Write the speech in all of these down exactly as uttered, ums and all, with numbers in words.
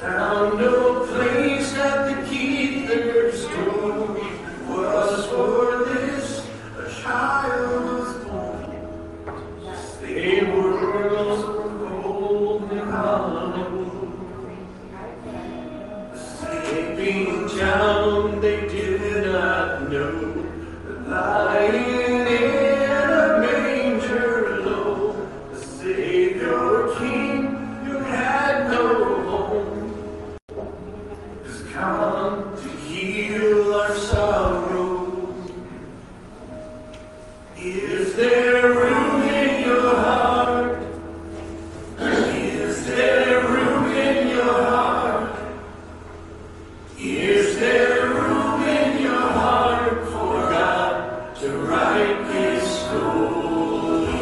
Found no place at the keeper's door. Was for this a child was born. They were cold and hollow. Sleeping down, they did not know. Lying in a manger low, the Savior King who had no home has come to heal our sorrow. Is there room in your heart? Is there room in your heart? Is there room in your heart for God to write His story?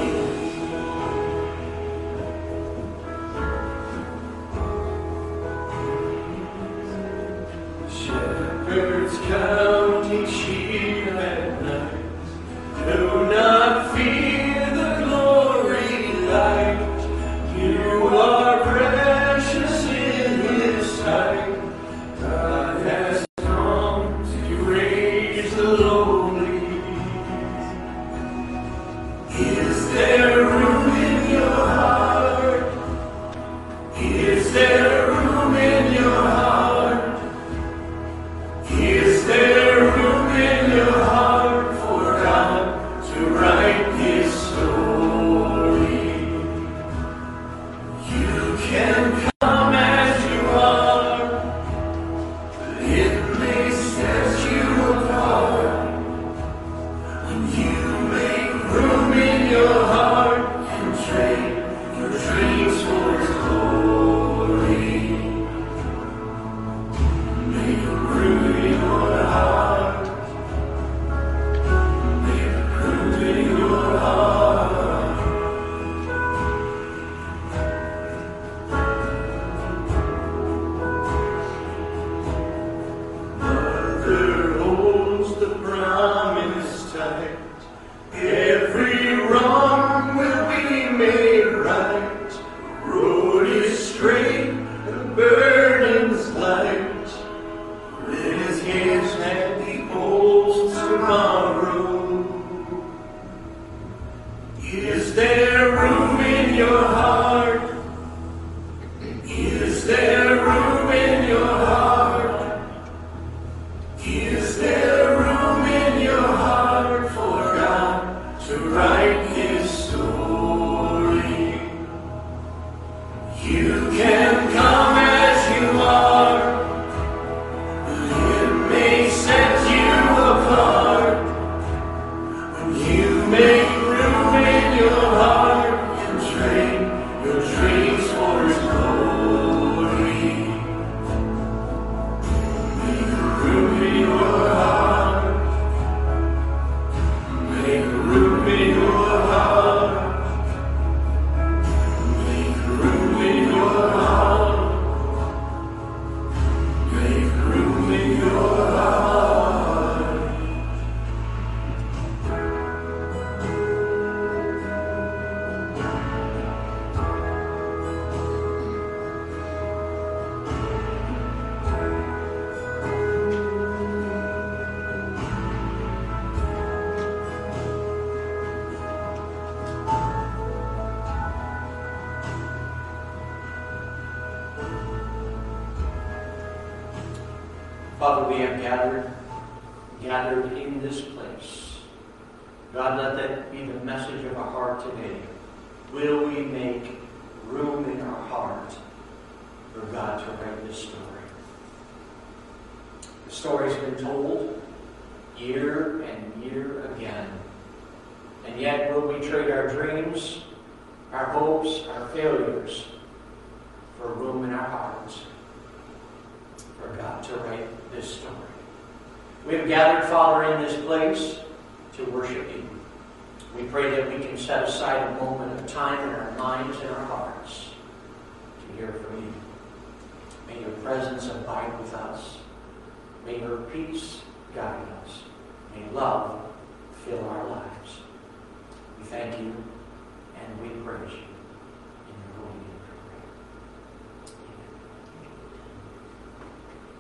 Shepherds counting sheep at night, do not fear the glory light. You are precious in His sight. God has come to raise the lowly. Is there room in your heart? Is there room in your heart? Is there room in your heart for God to write His story? You can come as you are. It may set you apart. When you make room in your heart and trade your dreams for His glory. Make room in your heart. Make room in your heart. Mother holds the promise tight. Every wrong will be made right. The road is straight, the burden's light. Let His hands and He holds tomorrow. Is there room in your heart? Is there room in your heart? Is there room in your heart for God to write His story? You can come as you are. It may set you apart. When you make room in your heart and trade your dreams for His glory. Make room in your heart. Make room in your heart. Make room in your heart. Make room in your heart. Father, we have gathered, gathered in this place. God, let that be the message of our heart today. Will we make room in our heart for God to write this story? The story's been told year and year again. And yet, will we trade our dreams, our hopes, our failures for room in our hearts for God to write this story? We have gathered, Father, in this place to worship You. We pray that we can set aside a moment of time in our minds and our hearts to hear from You. May Your presence abide with us. May Your peace guide us. May love fill our lives. We thank You and we praise You. In Your holy name we pray. Amen.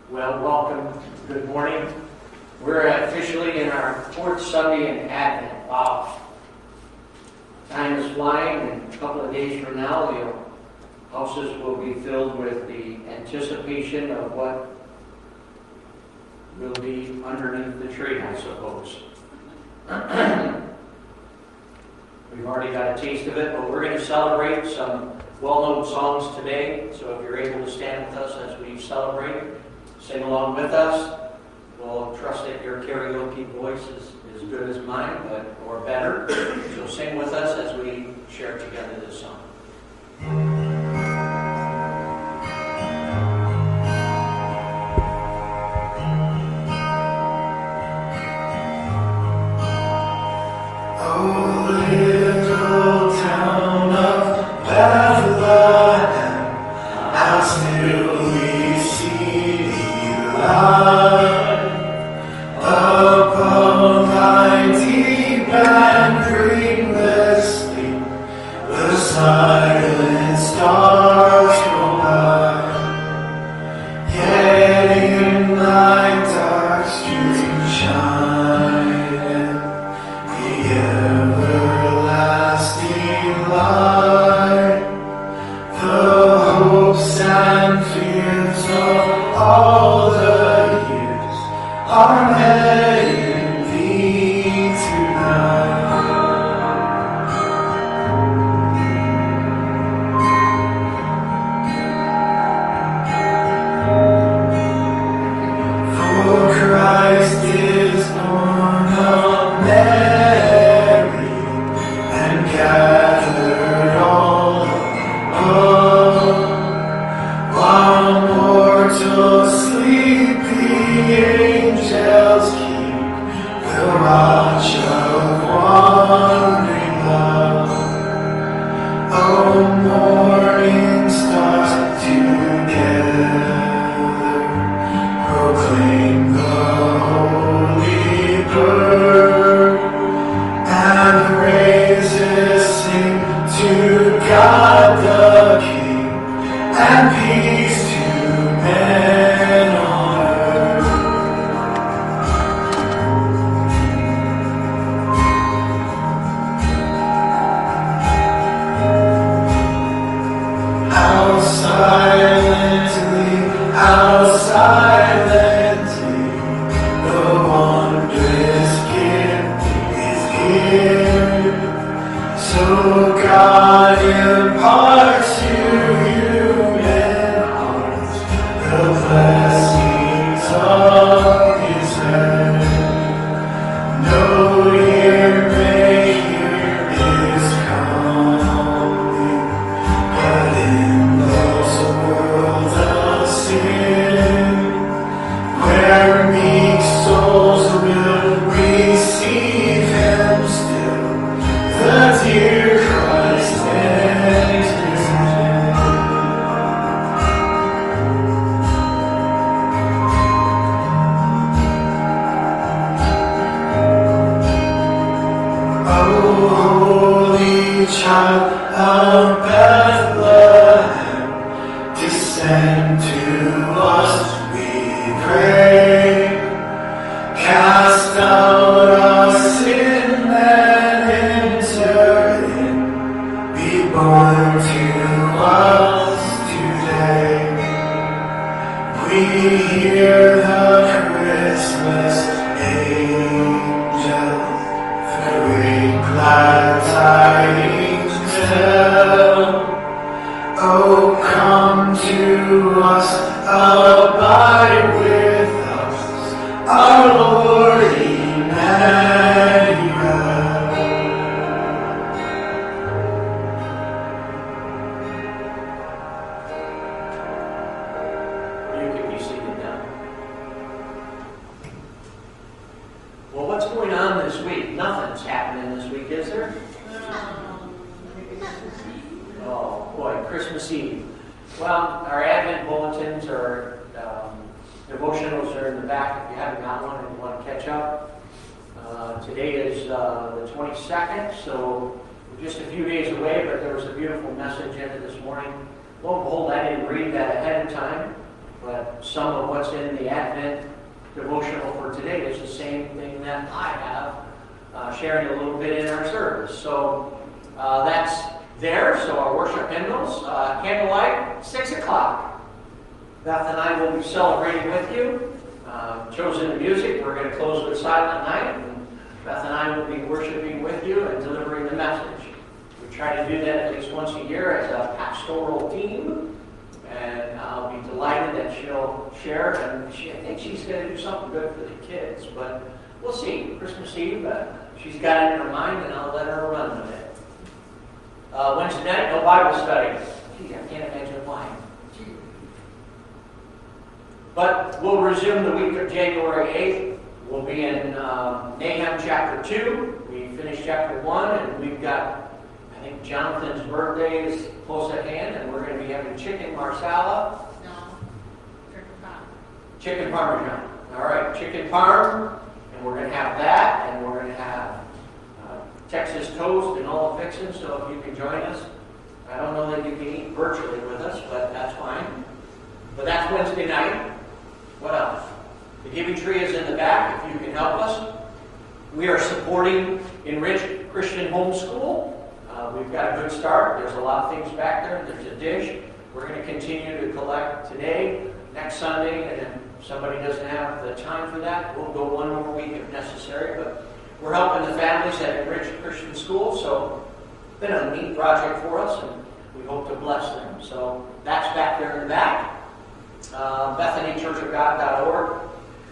Well, welcome. Good morning. We're officially in our fourth Sunday in Advent. Wow. Time is flying, and a couple of days from now, the houses will be filled with the anticipation of what will be underneath the tree, I suppose. We've already got a taste of it, but we're going to celebrate some well-known songs today. So if you're able to stand with us as we celebrate, sing along with us. We'll trust that your karaoke voice is as good as mine, but or better. So sing with us as we share together this song. But some of what's in the Advent devotional for today is the same thing that I have, uh, sharing a little bit in our service. So uh, that's there. So our worship hymnals, uh, candlelight, six o'clock. Beth and I will be celebrating with you. Uh, chosen the music. We're going to close with Silent Night. And Beth and I will be worshiping with you and delivering the message. We try to do that at least once a year as a pastoral team. And I'll be delighted that she'll share. And she, I think she's going to do something good for the kids. But we'll see. Christmas Eve, uh, she's got it in her mind, and I'll let her run with it. Uh, Wednesday night, no Bible study. Gee, I can't imagine why. But we'll resume the week of January eighth. We'll be in uh, Nahum chapter two. We finished chapter one, and we've got, I think, Jonathan's birthday is close at hand, and we're going to be having chicken marsala. No, chicken parm. Chicken parmesan. All right, chicken parm, and we're going to have that, and we're going to have uh, Texas toast and all the fixings, so if you can join us. I don't know that you can eat virtually with us, but that's fine. But that's Wednesday night. What else? The giving tree is in the back if you can help us. We are supporting Enriched Christian Homeschool. Uh, we've got a good start. There's a lot of things back there. There's a dish. We're going to continue to collect today, next Sunday, and if somebody doesn't have the time for that, we'll go one more week if necessary. But we're helping the families at Enriched Christian School, so it's been a neat project for us, and we hope to bless them. So that's back there in the back. Uh, Bethany Church of God dot org.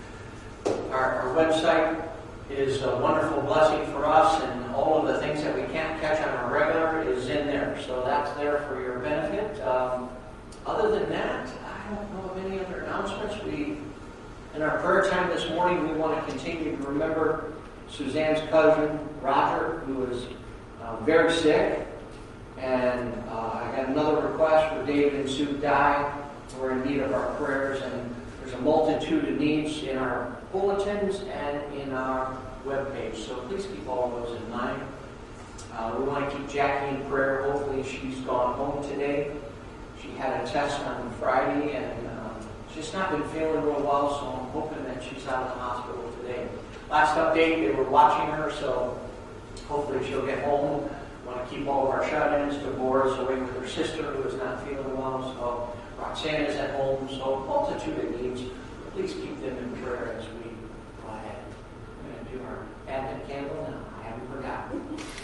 Our, our website is a wonderful blessing for us, and all of the things that we can't catch on our regular is in there. So that's there for your benefit. Um, other than that, I don't know of any other announcements. We, in our prayer time this morning, we want to continue to remember Suzanne's cousin, Roger, who is uh, very sick. And uh, I got another request for David and Sue Dye. We're in need of our prayers, and there's a multitude of needs in our bulletins and in our webpage. So please keep all those in mind. Uh, we want to keep Jackie in prayer. Hopefully she's gone home today. She had a test on Friday, and uh, she's not been feeling real well, so I'm hoping that she's out of the hospital today. Last update, they were watching her, so hopefully she'll get home. We want to keep all of our shut-ins. Deborah's away with her sister who is not feeling well, so Roxanne is at home, so multitude of needs. Please keep them in prayer as we go ahead. We're going to do our Advent candle now. I haven't forgotten.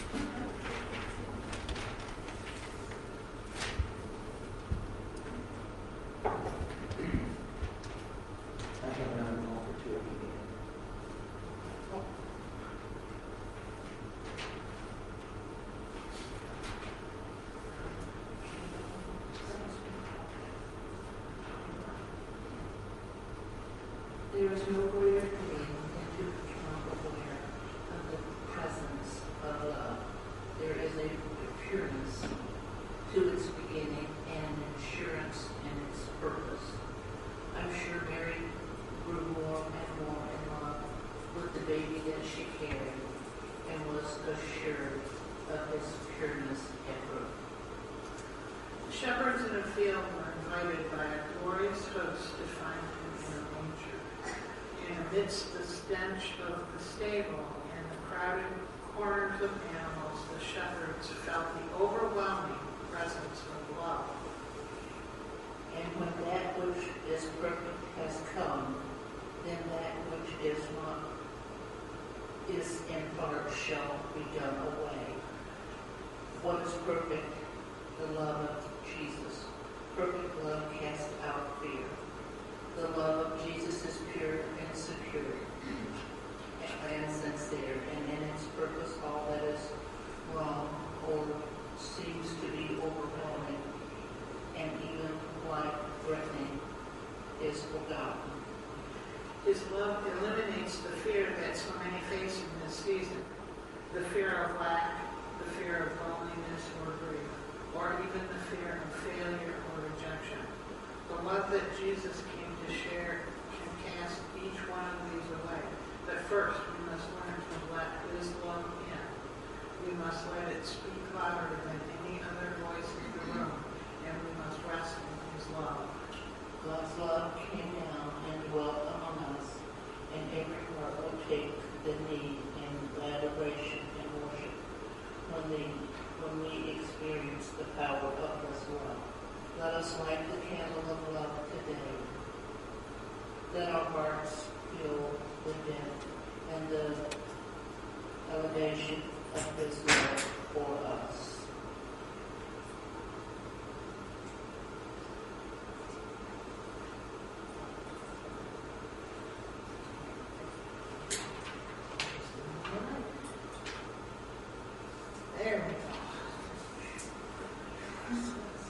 I have another call for two of you. There is no greater thing than to become aware of the presence of love. There is a pureness to its beginning and assurance in its purpose. I'm sure Mary grew more and more in love with the baby that she carried and was assured of his pureness at birth. Shepherds in a field were invited by a glorious host to find him in a manger. And amidst the stench of the stable and the crowded corners of animals, the shepherds felt the overwhelming presence of love. And when that which is perfect has come, then that which is not is in part shall be done away. What is perfect? The love of Jesus. Perfect love casts out fear. The love of Jesus is pure and secure and sincere, and in its purpose all that is wrong or seems to be overwhelming and even life-threatening is forgotten. His love eliminates the fear that so many face in this season. The fear of lack, the fear of loneliness or grief, or even the fear of failure or rejection. The love that Jesus came to share can cast each one of these away. But first, we must learn to let his love in. We must let it speak louder than any other voice in the room, and we must rest in his love. God's love came down and dwelt among us, and every heart will take the need in adoration and worship when, they, when we experience the power of His love. Let us light the candle of love today. Let our hearts feel the depth and the elevation of His love for us. There we go.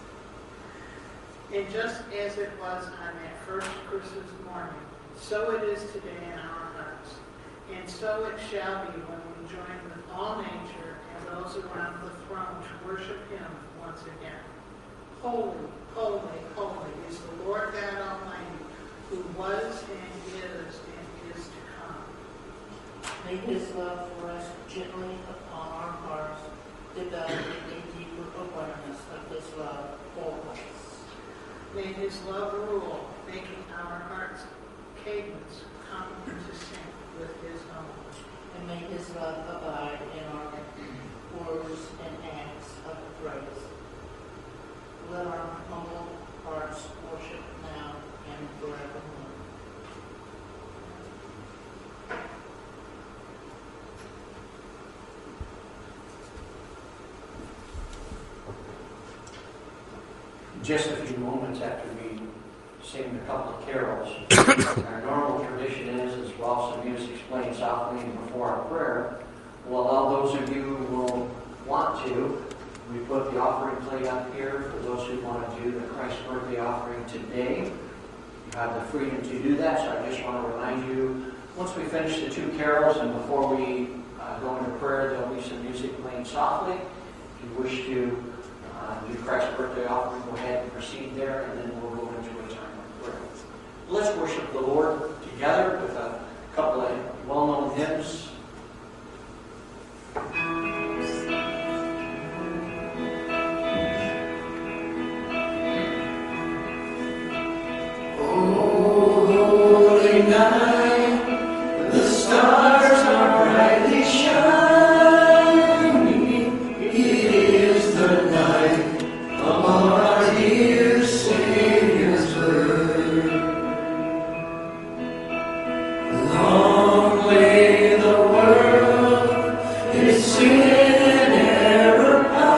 And just as it was on that first Christmas morning, so it is today in our hearts. And so it shall be when we join with all nature and those around the throne to worship Him once again. Holy, holy, holy is the Lord God Almighty, who was and is and is to come. May His love rest gently upon our hearts, developing a deeper awareness of His love for us. May His love rule, making our hearts' cadence come into sync with His own. And may His love abide in our words and acts of praise. Let our humble hearts worship now and forevermore. Just a few moments after we sing a couple of carols, our normal tradition is, as well, some music's playing softly before our prayer. We'll allow those of you who will want to. We put the offering plate up here for those who want to do the Christ birthday offering today. You have the freedom to do that, so I just want to remind you, once we finish the two carols and before we uh, go into prayer, there'll be some music playing softly. If you wish to Uh, do Christ's birthday offering, go ahead and proceed there, and then we'll go into a time of prayer. Let's worship the Lord together with a couple of well-known hymns. Oh, holy night, the stars are brightly shining. It is the night of our dear Savior's birth. Long lay the world, its sin and error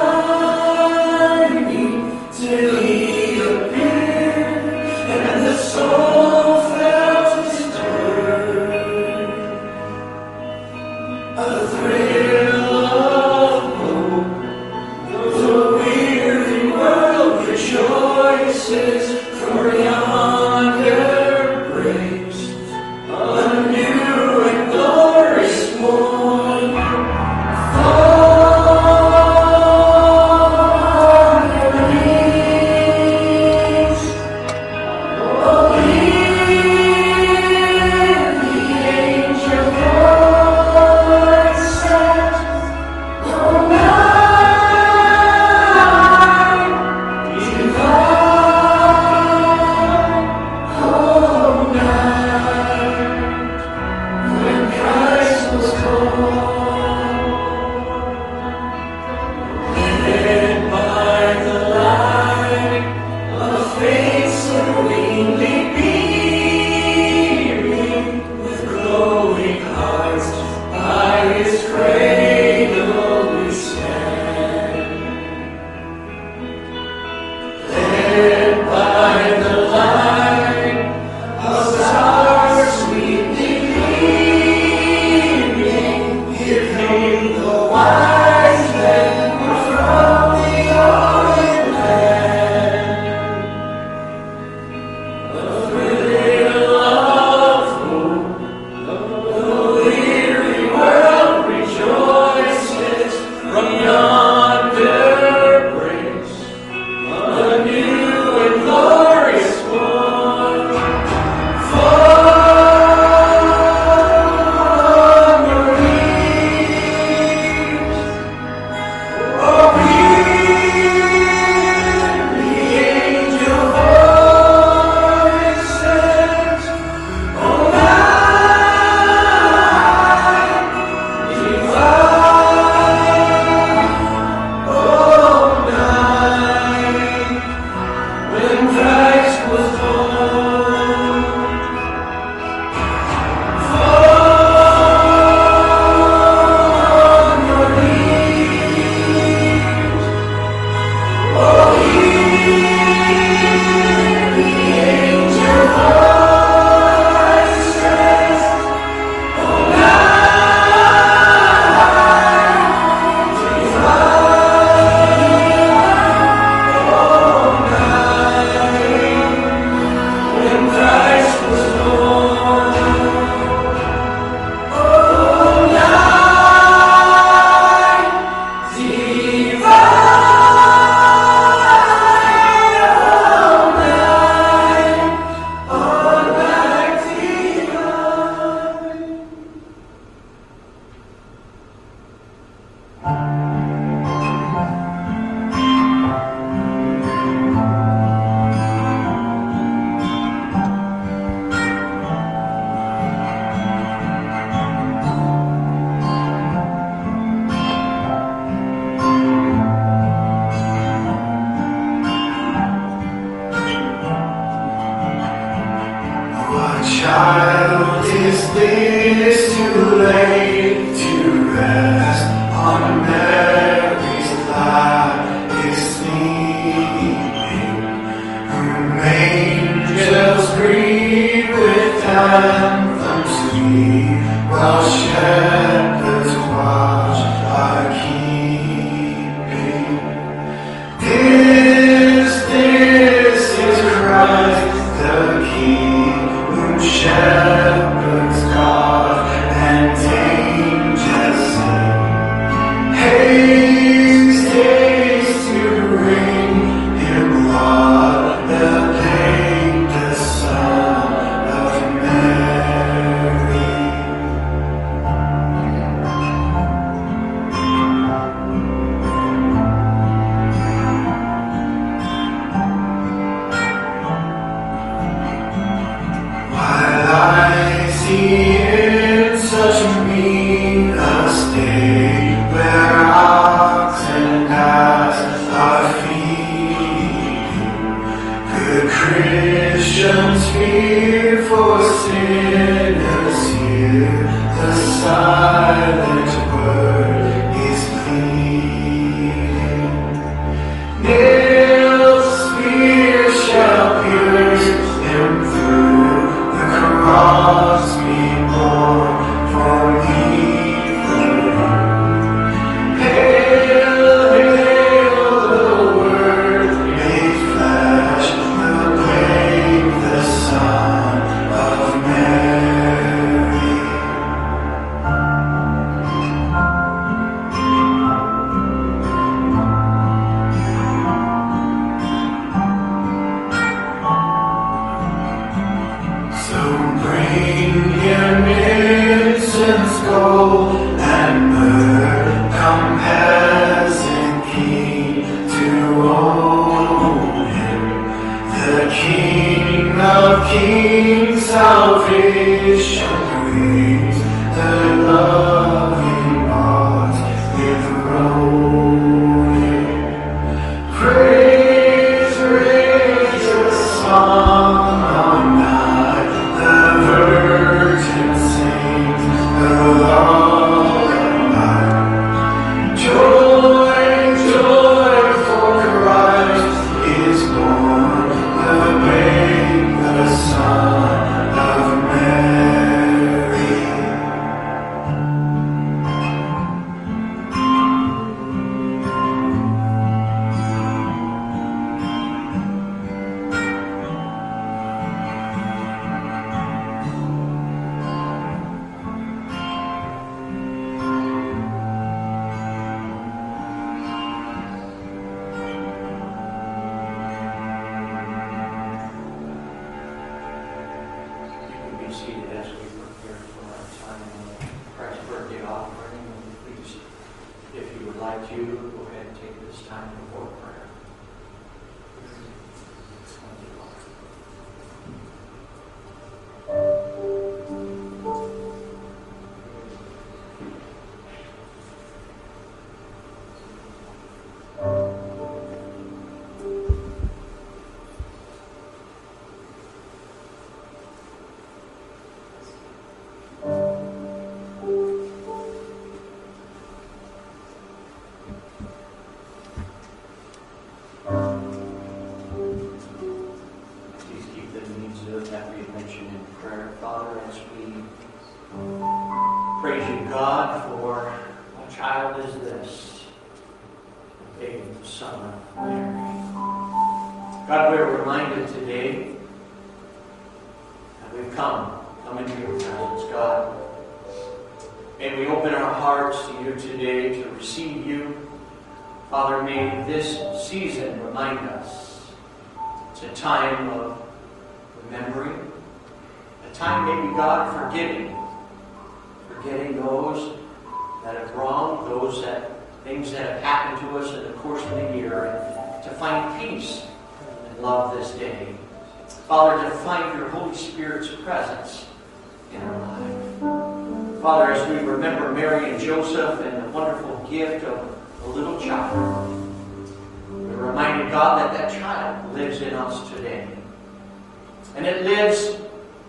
pining, till He appeared, and the soul felt His joy. child, is this too late to rest on Mary's lap is sleeping, whom angels greet with anthems sweet, while shepherds watch are keeping. This, this is Christ the King, whom shepherds guard and angels sing. Haste, haste to bring him Lord, the babe, the Son of Mary. While I see in such mean a state, where ox and ass are feeding, good Christians fear for sinners here, the silent word is pleading. Nails, spears shall pierce him through, the cross be borne for me, for you. Hail, hail, the Word made flesh, the babe, the Son of Mary. So bring him incense, gold, and myrrh, come peasant king to own him, the King of kings, salvation brings, the loving heart with rolling. Praise, raise a song on night, the Virgin sings the lullaby. Joy, joy, for Christ is born, the babe, the Son of Mary. You can be seated as we prepare for our time of Christ's birthday offering. And please, if you would like to, go ahead and take this time before prayer. Please keep the needs of that we mentioned in prayer. Father, as we praise you, God, for a child is this, the babe, the Son of Mary. God, we're reminded today that we've come, come into your presence, God. May we open our hearts to you today to receive you. Father, may this season remind us it's a time of remembering, a time maybe, God, forgiving, forgetting those that have wronged, those that, things that have happened to us in the course of the year, and to find peace and love this day. Father, to find your Holy Spirit's presence in our life. Father, as we remember Mary and Joseph and the wonderful gift of a little child, we're reminded, God, that that child lives in us today. And it lives around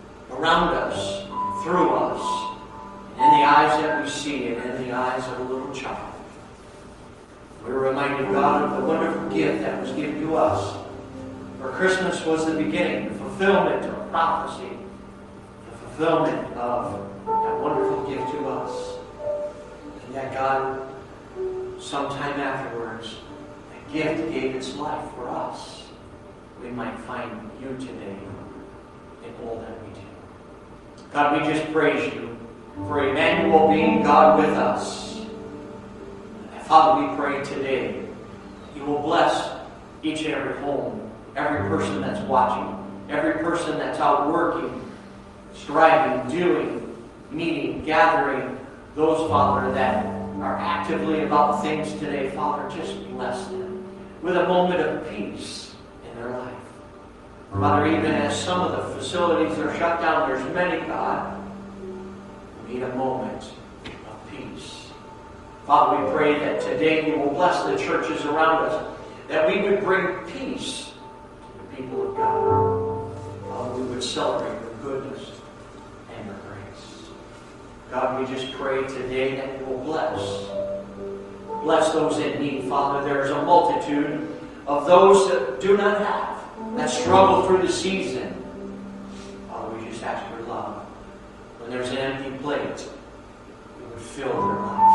around us, through us, in the eyes that we see and in the eyes of a little child. We're reminded, God, of the wonderful gift that was given to us. For Christmas was the beginning, the fulfillment of prophecy, the fulfillment of that wonderful gift to us. And that God, sometime afterwards, that gift gave its life for us. We might find you today in all that we do. God, we just praise you for Emmanuel being God with us. And Father, we pray today you will bless each and every home, every person that's watching, every person that's out working, striving, doing, meeting, gathering, those, Father, that are actively about things today. Father, just bless them with a moment of peace in their life. Father, even as some of the facilities are shut down, there's many, God, who need a moment of peace. Father, we pray that today you will bless the churches around us, that we would bring peace to the people of God. Father, we would celebrate your goodness and your grace. God, we just pray today that you will bless. Bless those in need, Father. There's a multitude of those that do not have, that struggle through the season. Father, we just ask for love. When there's an empty plate, you would fill their life.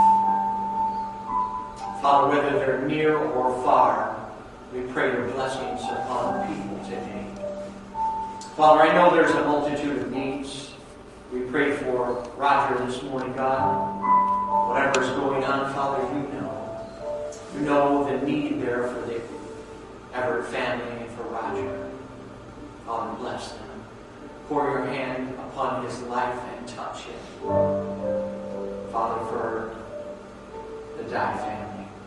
Father, whether they're near or far, we pray your blessings upon people today. Father, I know there's a multitude of needs. We pray for Roger this morning, God. Whatever's going on, Father, you know. You know the need there for the Everett family and for Roger. Father, bless them. Pour your hand upon his life and touch him. Father, for the Dye family,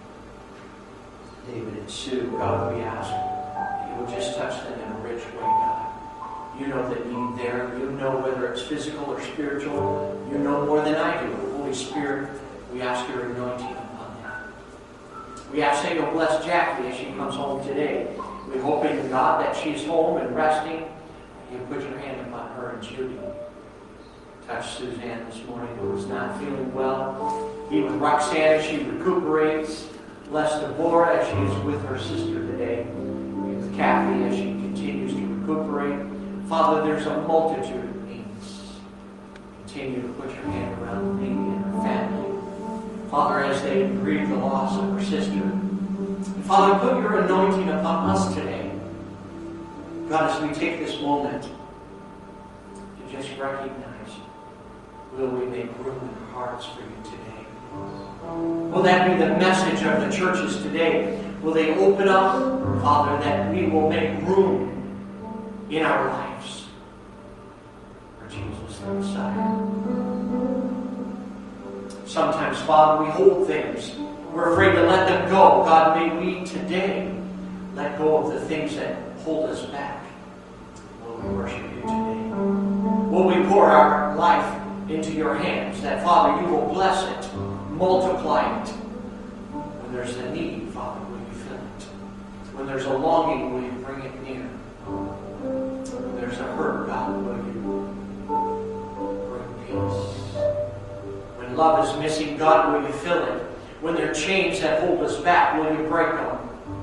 David and Sue, God, we ask that you will just touch them in a rich way, God. You know the need there. You know whether it's physical or spiritual. You know more than I do. Holy Spirit, we ask your anointing upon them. We ask that you'll bless Jackie as she comes home today. We hope in God that she's home and resting. You put your hand upon her and Judy. Touch Suzanne this morning, who is not feeling well. Be with Roxanne as she recuperates. Bless Deborah as she is with her sister today. Be with Kathy as she continues to recuperate. Father, there's a multitude of needs. Continue to put your hand around me and her family. Father, as they grieve the loss of her sister. And Father, put your anointing upon us today. God, as we take this moment to just recognize, will we make room in our hearts for you today? Will that be the message of the churches today? Will they open up, Father, that we will make room in our lives for Jesus the Messiah? Sometimes, Father, we hold things. We're afraid to let them go. God, may we today let go of the things that hold us back. Will we worship you today? Will we pour our life into your hands, that, Father, you will bless it, multiply it. When there's a need, Father, will you fill it? When there's a longing, will you bring it near? When there's a hurt, God, will you bring peace? When love is missing, God, will you fill it? When there are chains that hold us back, will you break them?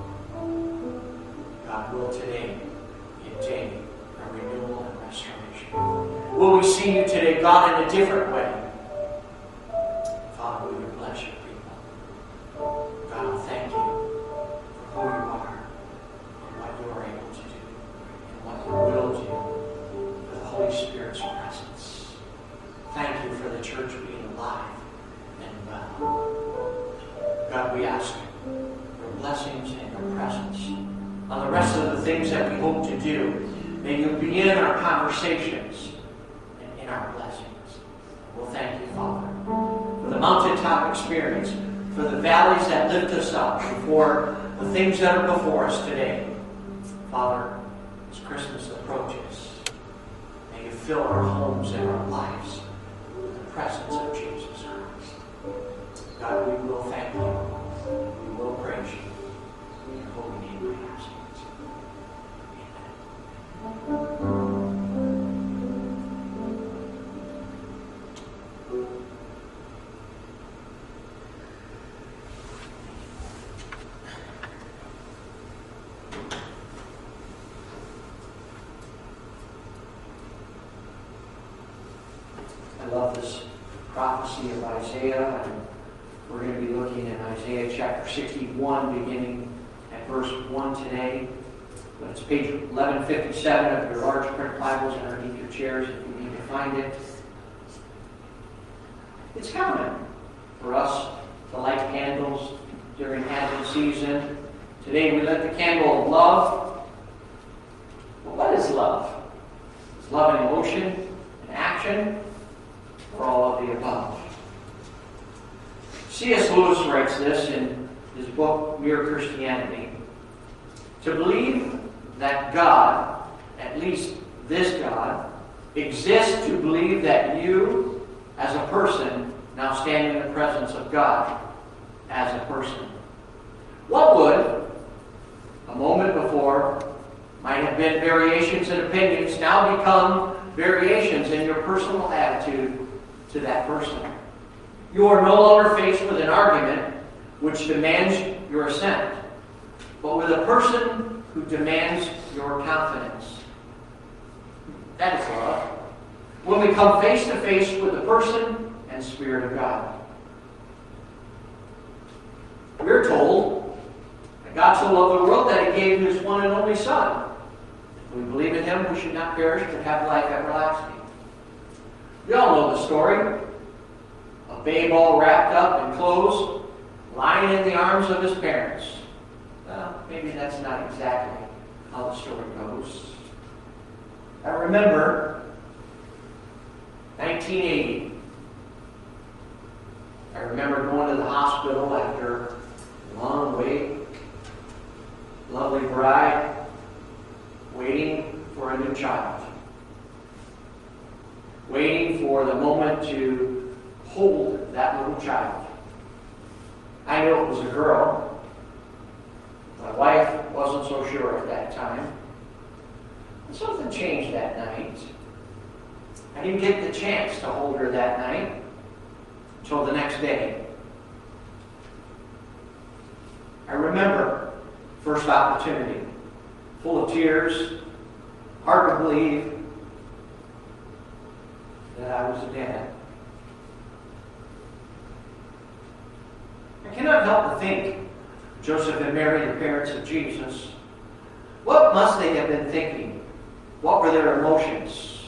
God, will today be a day of renewal and restoration. Will we see you today, God, in a different way? Father, will you bless your people? God, thank you for who you are and what you are able to do and what you will do with the Holy Spirit's presence. Thank you for the church being alive and well. God, we ask your blessings and your presence on the rest of the things that we hope to do. May you begin our conversations and in our blessings. We'll thank you, Father, for the mountaintop experience, for the valleys that lift us up, and for the things that are before us today. Father, as Christmas approaches, may you fill our homes and our lives with the presence of Jesus Christ. God, we will thank you. We will praise you. In your holy name we ask it. Amen. love this prophecy of Isaiah, and we're going to be looking at Isaiah chapter sixty-one, beginning at verse one today. But it's page eleven fifty-seven of your large print Bibles underneath your chairs if you need to find it. It's common for us to light candles during Advent season. Today we lit the candle of love. Well, what is love? Is love an emotion, an action, or all of the above? C S Lewis writes this in his book, Mere Christianity. To believe that God, at least this God, exists to believe that you, as a person, now stand in the presence of God as a person. What would, a moment before, might have been variations in opinions, now become variations in your personal attitude to that person. You are no longer faced with an argument which demands your assent, but with a person who demands your confidence. That is love. When we come face to face with the person and Spirit of God. We're told that God so loved the world that He gave His one and only Son. If we believe in Him, we should not perish but have life everlasting. We all know the story. A babe all wrapped up in clothes, lying in the arms of his parents. Well, maybe that's not exactly how the story goes. I remember nineteen eighty. I remember going to the hospital after a long wait. Lovely bride waiting for a new child. Waiting for the moment to hold that little child. I knew it was a girl. My wife wasn't so sure at that time. And something changed that night. I didn't get the chance to hold her that night until the next day. I remember first opportunity, full of tears, hard to believe that I was a dad. I cannot help but think Joseph and Mary, the parents of Jesus, what must they have been thinking? What were their emotions?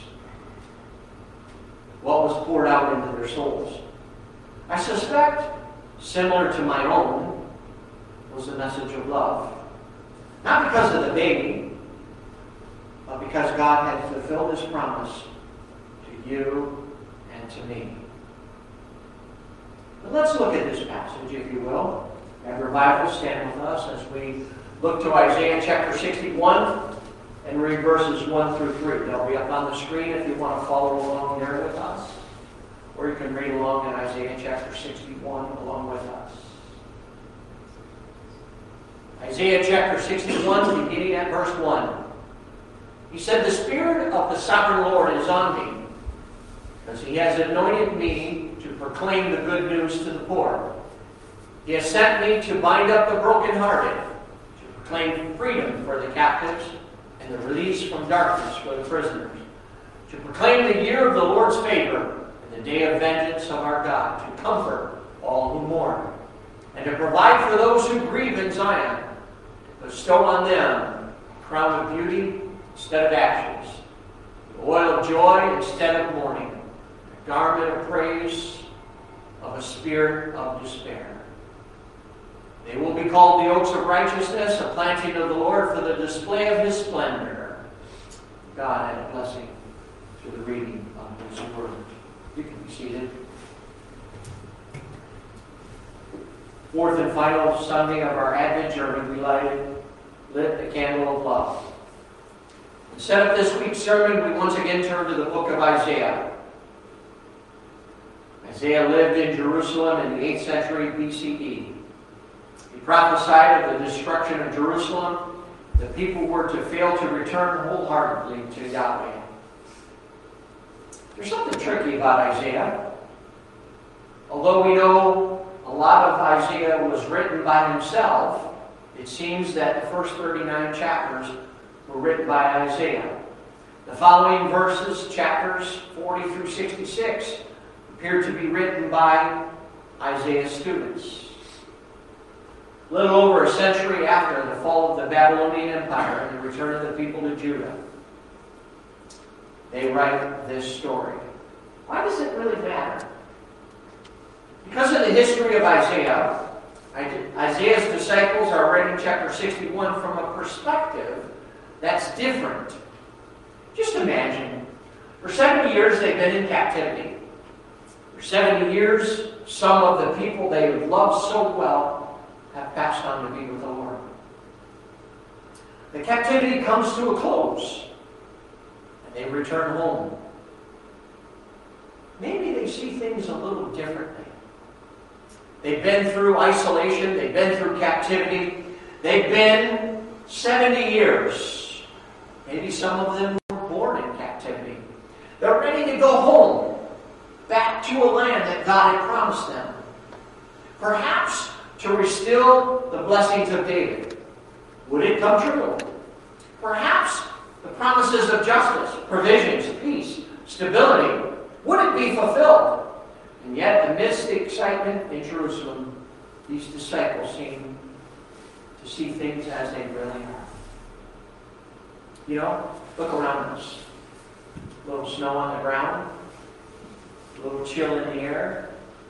What was poured out into their souls? I suspect, similar to my own, was the message of love. Not because of the baby, but because God had fulfilled His promise to you and to me. But let's look at this passage, if you will. Have your Bible, stand with us as we look to Isaiah chapter sixty-one and read verses one through three. They'll be up on the screen if you want to follow along there with us. Or you can read along in Isaiah chapter sixty-one along with us. Isaiah chapter sixty-one, beginning at verse one. He said, "The Spirit of the Sovereign Lord is on me, because He has anointed me to proclaim the good news to the poor. He has sent me to bind up the brokenhearted, to proclaim freedom for the captives, and the release from darkness for the prisoners, to proclaim the year of the Lord's favor, and the day of vengeance of our God, to comfort all who mourn, and to provide for those who grieve in Zion, to bestow on them a crown of beauty instead of ashes, the oil of joy instead of mourning, a garment of praise of a spirit of despair. They will be called the oaks of righteousness, a planting of the Lord for the display of His splendor." God add a blessing to the reading of His word. You can be seated. Fourth and final Sunday of our Advent journey, we lighted, lit the candle of love. To set up this week's sermon, we once again turn to the book of Isaiah. Isaiah lived in Jerusalem in the eighth century B C E. He prophesied of the destruction of Jerusalem. The people were to fail to return wholeheartedly to Yahweh. There's something tricky about Isaiah. Although we know a lot of Isaiah was written by himself, it seems that the first thirty-nine chapters were written by Isaiah. The following verses, chapters forty through sixty-six, appeared to be written by Isaiah's students. A little over a century after the fall of the Babylonian Empire and the return of the people to Judah, they write this story. Why does it really matter? Because of the history of Isaiah, Isaiah's disciples are writing chapter sixty-one from a perspective that's different. Just imagine, for seventy years they've been in captivity. For seventy years, some of the people they loved so well have passed on to be with the Lord. The captivity comes to a close, and they return home. Maybe they see things a little differently. They've been through isolation, they've been through captivity, they've been seventy years. Maybe some of them were born in captivity. They're ready to go home, back to a land that God had promised them. Perhaps to restore the blessings of David. Would it come true? Perhaps the promises of justice, provisions, peace, stability, would it be fulfilled? And yet, amidst the excitement in Jerusalem, these disciples seem to see things as they really are. You know, look around us. A little snow on the ground, a little chill in the air.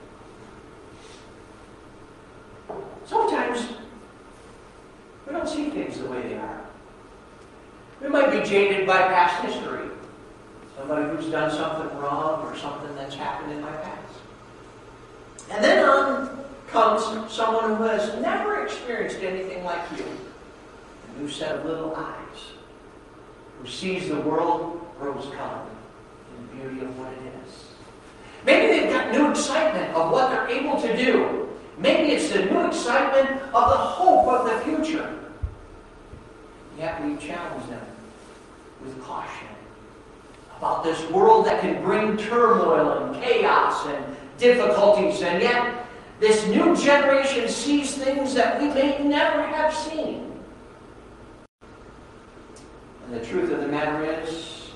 Sometimes we don't see things the way they are. We might be jaded by past history. Somebody who's done something wrong or something that's happened in my past. And then on comes someone who has never experienced anything like you. A new set of little eyes. Who sees the world rose-colored in the beauty of what it is. Maybe they've got new excitement of what they're able to do. Maybe it's the new excitement of the hope of the future. Yet we challenge them with caution about this world that can bring turmoil and chaos and difficulties, and yet this new generation sees things that we may never have seen. And the truth of the matter is,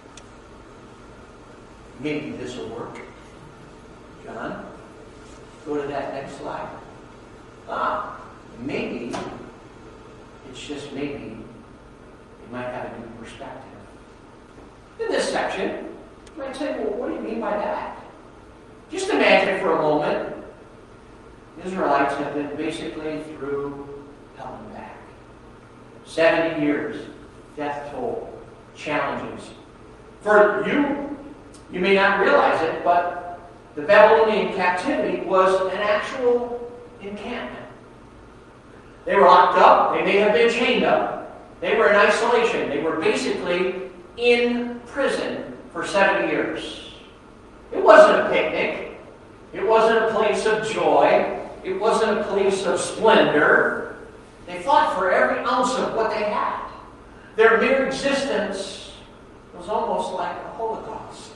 maybe this will work. John, go to that next slide. Ah, maybe, it's just maybe, you might have a new perspective. In this section, you might say, well, what do you mean by that? Just imagine for a moment, Israelites have been basically through hell and back. seventy years, death toll, challenges. For you, you may not realize it, but the Babylonian captivity was an actual encampment. They were locked up, they may have been chained up. They were in isolation. They were basically in prison for seventy years. It wasn't a picnic. It wasn't a place of joy. It wasn't a place of splendor. They fought for every ounce of what they had. Their mere existence was almost like a Holocaust.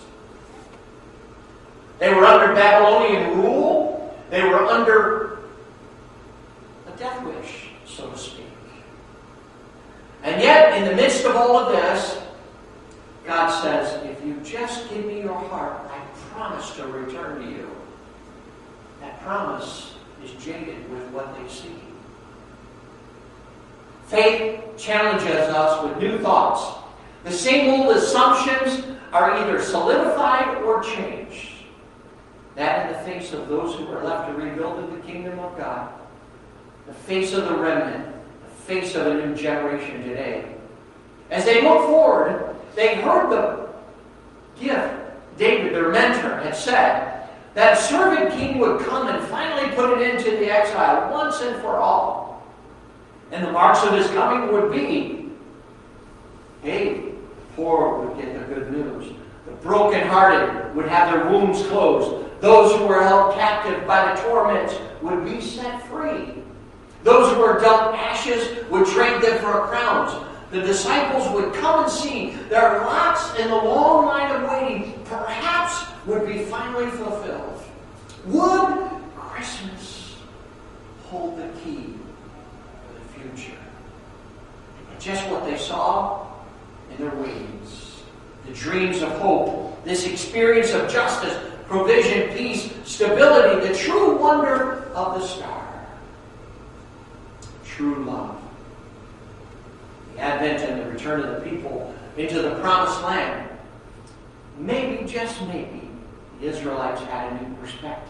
They were under Babylonian rule. They were under a death wish, so to speak. And yet, in the midst of all of this, God says, if you just give me your heart, I promise to return to you. That promise is jaded with what they see. Faith challenges us with new thoughts. The same old assumptions are either solidified or changed. That in the face of those who are left to rebuild the kingdom of God, the face of the remnant, the face of a new generation today. As they look forward, they heard the gift David, their mentor, had said that a servant king would come and finally put an end to the exile once and for all. And the marks of his coming would be, hey, the poor would get the good news. The brokenhearted would have their wounds closed. Those who were held captive by the torments would be set free. Those who were dealt ashes would trade them for crowns. The disciples would come and see their lots in the long line of waiting perhaps would be finally fulfilled. Would Christmas hold the key for the future? And just what they saw in their waitings. The dreams of hope, this experience of justice, provision, peace, stability, the true wonder of the star. True love. The advent and the return of the people into the promised land. Maybe, just maybe, the Israelites had a new perspective.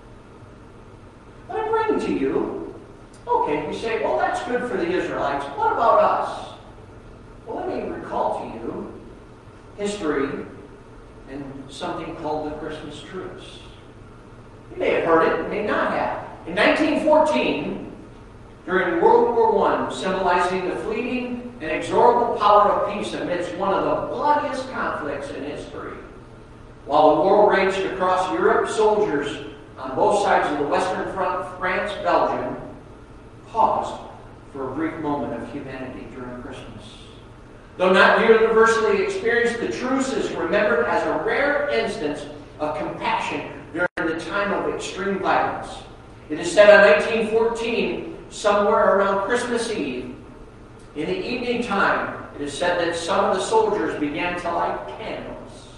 But I bring to you, okay, you say, well, that's good for the Israelites. What about us? Well, let me recall to you history and something called the Christmas truce. You may have heard it, you may not have. In nineteen fourteen, during World War One, symbolizing the fleeting and inexorable power of peace amidst one of the bloodiest conflicts in history, while the war raged across Europe, soldiers on both sides of the Western Front, France, Belgium, paused for a brief moment of humanity during Christmas. Though not universally experienced, the truce is remembered as a rare instance of compassion during the time of extreme violence. It is said on nineteen fourteen, somewhere around Christmas Eve, in the evening time, it is said that some of the soldiers began to light candles,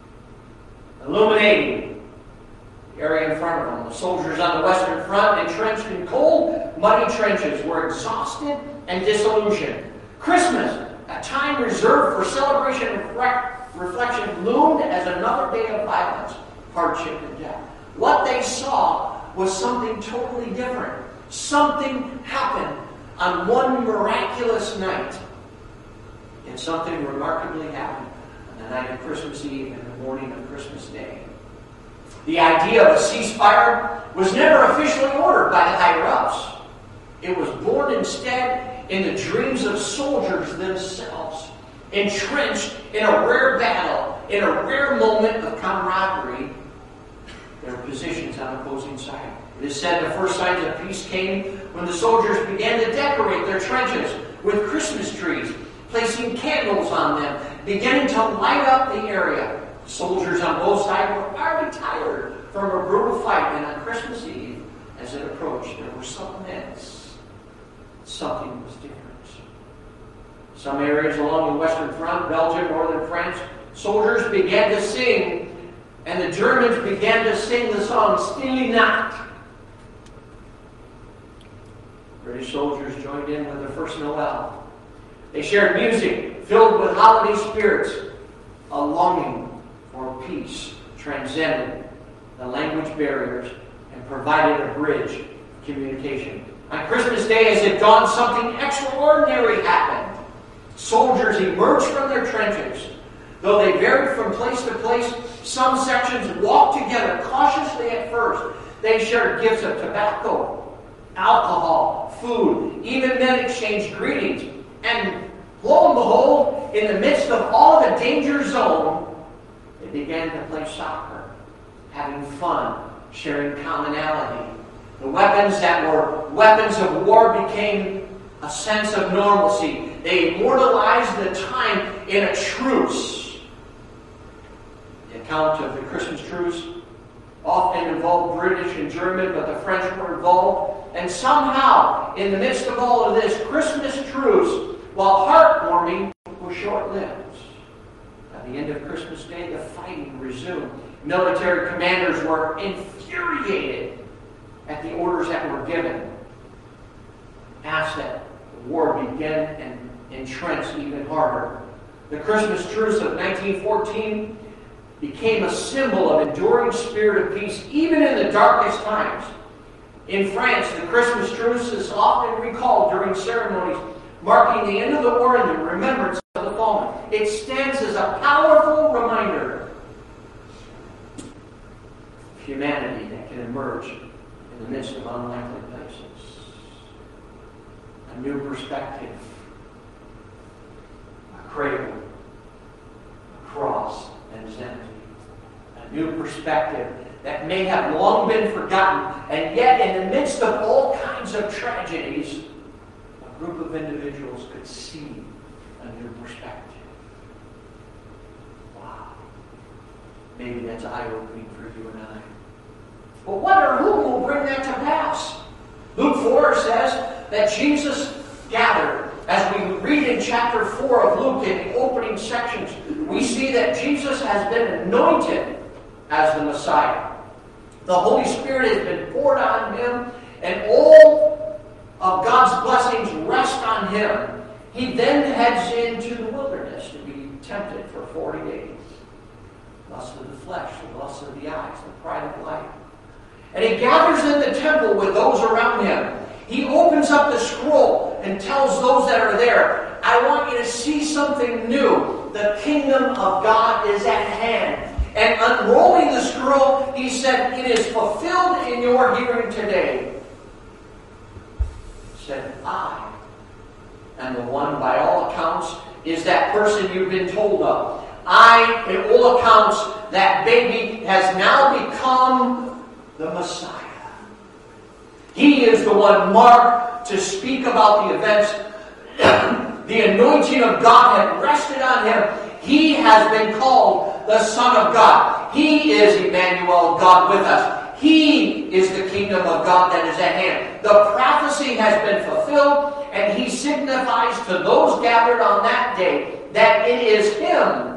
illuminating the area in front of them. The soldiers on the Western Front, entrenched in cold, muddy trenches, were exhausted and disillusioned. Christmas, a time reserved for celebration and reflection, loomed as another day of violence, hardship, and death. What they saw was something totally different. Something happened on one miraculous night. And something remarkably happened on the night of Christmas Eve and the morning of Christmas Day. The idea of a ceasefire was never officially ordered by the higher-ups. It was born instead in the dreams of soldiers themselves, entrenched in a rare battle, in a rare moment of camaraderie, their positions on opposing sides. It is said the first signs of peace came when the soldiers began to decorate their trenches with Christmas trees, placing candles on them, beginning to light up the area. Soldiers on both sides were already tired from a brutal fight, and on Christmas Eve, as it approached, there were some events. Something was different. Some areas along the Western Front, Belgium, northern France, soldiers began to sing, and the Germans began to sing the song Stille Nacht. British soldiers joined in with the first Noel. They shared music filled with holiday spirits. A longing for peace transcended the language barriers and provided a bridge of communication. On Christmas Day, as it dawned, something extraordinary happened. Soldiers emerged from their trenches. Though they varied from place to place, some sections walked together cautiously at first. They shared gifts of tobacco, alcohol, food. Even men exchanged greetings. And lo and behold, in the midst of all the danger zone, they began to play soccer, having fun, sharing commonality. The weapons that were weapons of war became a sense of normalcy. They immortalized the time in a truce. The account of the Christmas truce often involved British and German, but the French were involved. And somehow, in the midst of all of this, Christmas truce, while heartwarming, was short-lived. At the end of Christmas Day, the fighting resumed. Military commanders were infuriated at the orders that were given. Asked that the war begin and entrench even harder. The Christmas truce of nineteen fourteen became a symbol of enduring spirit of peace, even in the darkest times. In France, the Christmas truce is often recalled during ceremonies marking the end of the war and the remembrance of the fallen. It stands as a powerful reminder of humanity that can emerge in the midst of unlikely places. A new perspective, a cradle, a cross that is empty. A new perspective that may have long been forgotten, and yet in the midst of all kinds of tragedies, a group of individuals could see a new perspective. Wow. Maybe that's eye-opening for you and I. But what or who will bring that to pass? Luke four says that Jesus gathered. As we read in chapter four of Luke, in the opening sections, we see that Jesus has been anointed as the Messiah. The Holy Spirit has been poured on him, and all of God's blessings rest on him. He then heads into the wilderness to be tempted for forty days. Lust of the flesh, the lust of the eyes, the pride of life. And he gathers in the temple with those around him. He opens up the scroll and tells those that are there, I want you to see something new. The kingdom of God is at hand. And unrolling the scroll, he said, it is fulfilled in your hearing today. He said, I am the one, by all accounts, is that person you've been told of. I, in all accounts, that baby has now become the Messiah. He is the one marked to speak about the events. The anointing of God had rested on him. He has been called the Son of God. He is Emmanuel, God with us. He is the kingdom of God that is at hand. The prophecy has been fulfilled, and he signifies to those gathered on that day that it is him.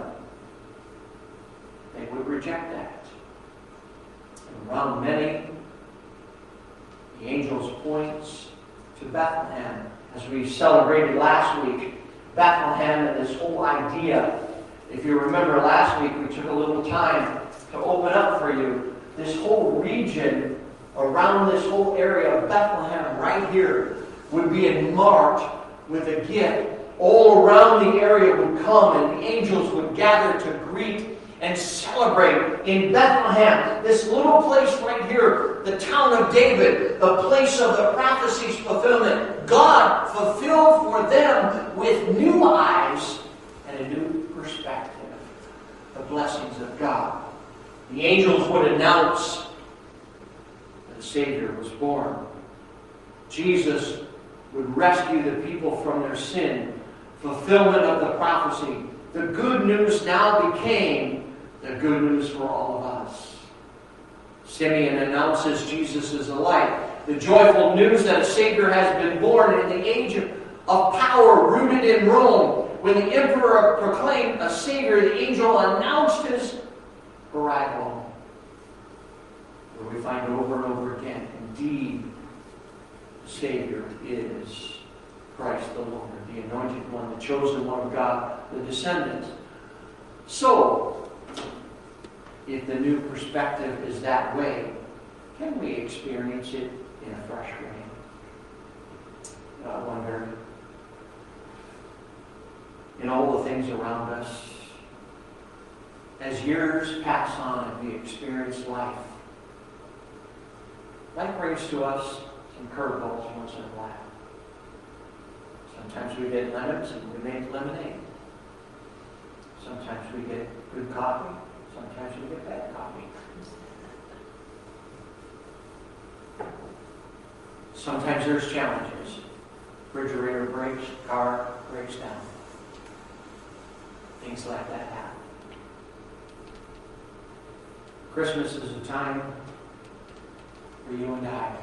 They would reject that. And around many, the angels points to Bethlehem. As we celebrated last week, Bethlehem and this whole idea. If you remember last week, we took a little time to open up for you this whole region around this whole area of Bethlehem right here would be marked with a gift. All around the area would come and the angels would gather to greet and celebrate in Bethlehem, this little place right here, the town of David, the place of the prophecy's fulfillment. God fulfilled for them with new eyes and a new perspective the blessings of God. The angels would announce that the Savior was born. Jesus would rescue the people from their sin. Fulfillment of the prophecy. The good news now became the good news for all of us. Simeon announces Jesus is the light. The joyful news that a Savior has been born in the age of power rooted in Rome. When the emperor proclaimed a Savior, the angel announced his arrival. Where we find over and over again, indeed, the Savior is Christ the Lord, the anointed one, the chosen one of God, the descendant. So, if the new perspective is that way, can we experience it in a fresh way? I wonder, in all the things around us, as years pass on and we experience life, life brings to us some curveballs once in a while. Sometimes we get lemons and we make lemonade. Sometimes we get good coffee. Sometimes we get bad coffee. Sometimes there's challenges. Refrigerator breaks, car breaks down. Things like that happen. Christmas is a time for you and I.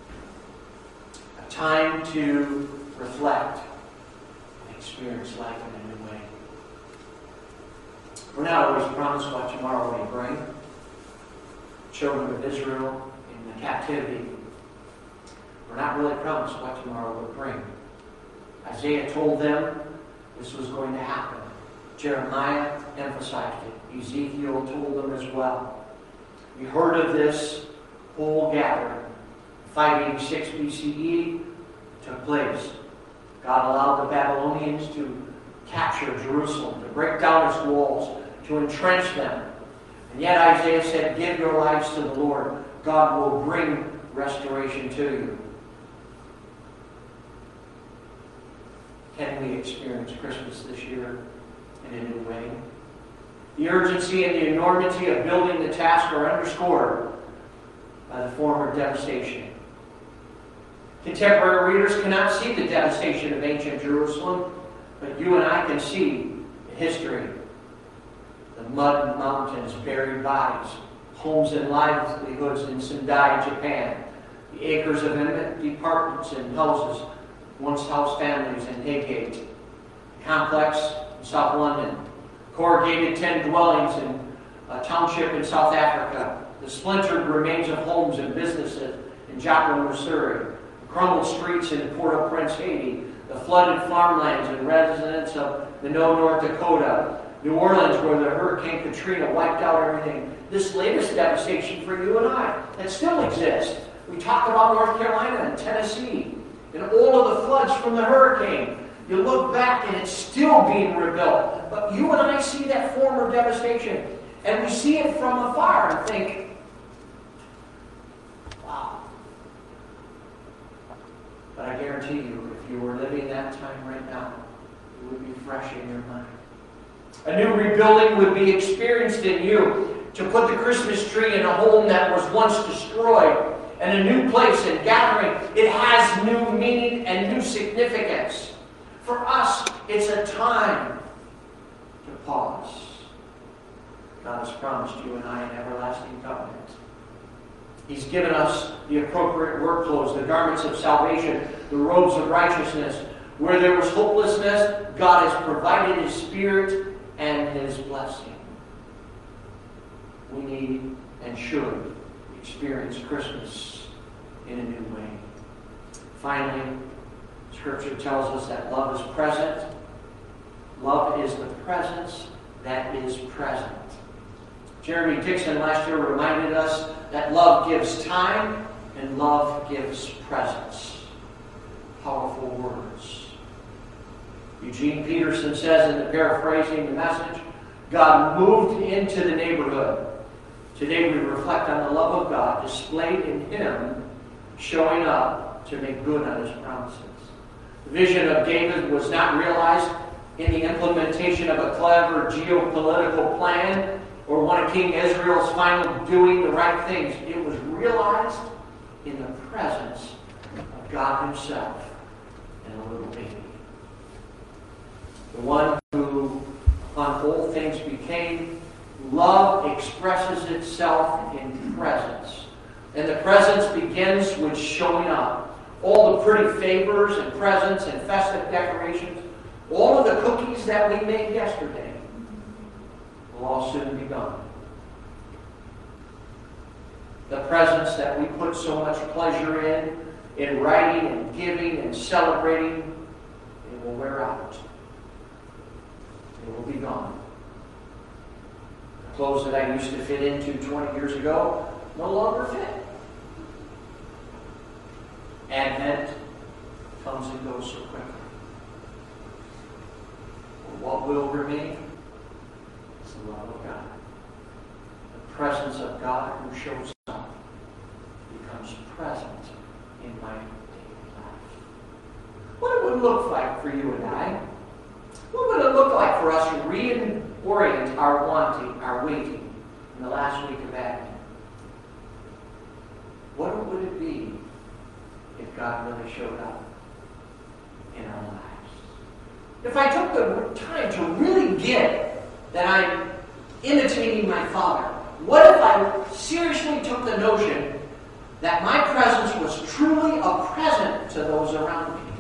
A time to reflect and experience life in a new way. We're not always promised what tomorrow may bring. Children of Israel in the captivity. We're not really promised what tomorrow will bring. Isaiah told them this was going to happen. Jeremiah emphasized it. Ezekiel told them as well. We heard of this whole gathering. five eighty-six B C E took place. God allowed the Babylonians to capture Jerusalem, to break down its walls, to entrench them. And yet Isaiah said, give your lives to the Lord. God will bring restoration to you. Can we experience Christmas this year in a new way? The urgency and the enormity of building the task are underscored by the former devastation. Contemporary readers cannot see the devastation of ancient Jerusalem, but you and I can see the history. The mud and mountains, buried bodies, homes and livelihoods in Sendai, Japan, the acres of empty apartments and houses, once house families in Highgate, complex in South London, corrugated tin dwellings in a township in South Africa, the splintered remains of homes and businesses in Joplin, Missouri, the crumbled streets in Port-au-Prince, Haiti, the flooded farmlands and residents of Minot, North Dakota, New Orleans, where the Hurricane Katrina wiped out everything. This latest devastation for you and I that still exists. We talk about North Carolina and Tennessee and all of the floods from the hurricane. You look back and it's still being rebuilt. But you and I see that former devastation, and we see it from afar and think, wow. But I guarantee you, if you were living that time right now, it would be fresh in your mind. A new rebuilding would be experienced in you to put the Christmas tree in a home that was once destroyed, and a new place and gathering. It has new meaning and new significance. For us, it's a time to pause. God has promised you and I an everlasting covenant. He's given us the appropriate work clothes, the garments of salvation, the robes of righteousness. Where there was hopelessness, God has provided His Spirit and His blessing. We need and should experience Christmas in a new way. Finally, Scripture tells us that love is present. Love is the presence that is present. Jeremy Dixon last year reminded us that love gives time and love gives presence. Powerful words. Eugene Peterson says in the paraphrasing the Message, God moved into the neighborhood. Today we reflect on the love of God displayed in Him showing up to make good on His promises. The vision of David was not realized in the implementation of a clever geopolitical plan or one of King Israel's finally doing the right things. It was realized in the presence of God Himself and a little baby. The one who, upon all things became, love expresses itself in presence. And the presence begins with showing up. All the pretty favors and presents and festive decorations, all of the cookies that we made yesterday will all soon be gone. The presents that we put so much pleasure in, in writing and giving and celebrating, it will wear out. It will be gone. The clothes that I used to fit into twenty years ago no longer fit. Advent comes and goes so quickly. But what will remain is the love of God. The presence of God who shows up becomes present in my daily life. What it would look like for you and I? What would it look like for us to reorient our wanting, our waiting in the last week of Advent? What would it be if God really showed up in our lives? If I took the time to really get that I'm imitating my Father, what if I seriously took the notion that my presence was truly a present to those around me?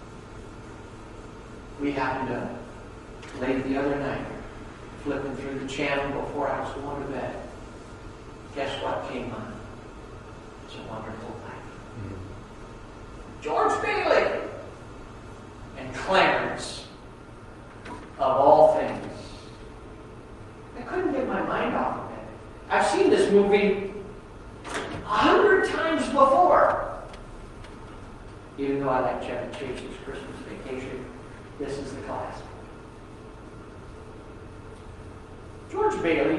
We happened to, late the other night, flipping through the channel before I was going to bed. Guess what came on? It's a Wonderful Life. Mm-hmm. George Bailey and Clarence, of all things. I couldn't get my mind off of it. I've seen this movie a hundred times before. Even though I like Chevy Chase's Christmas Vacation, this is the classic. George Bailey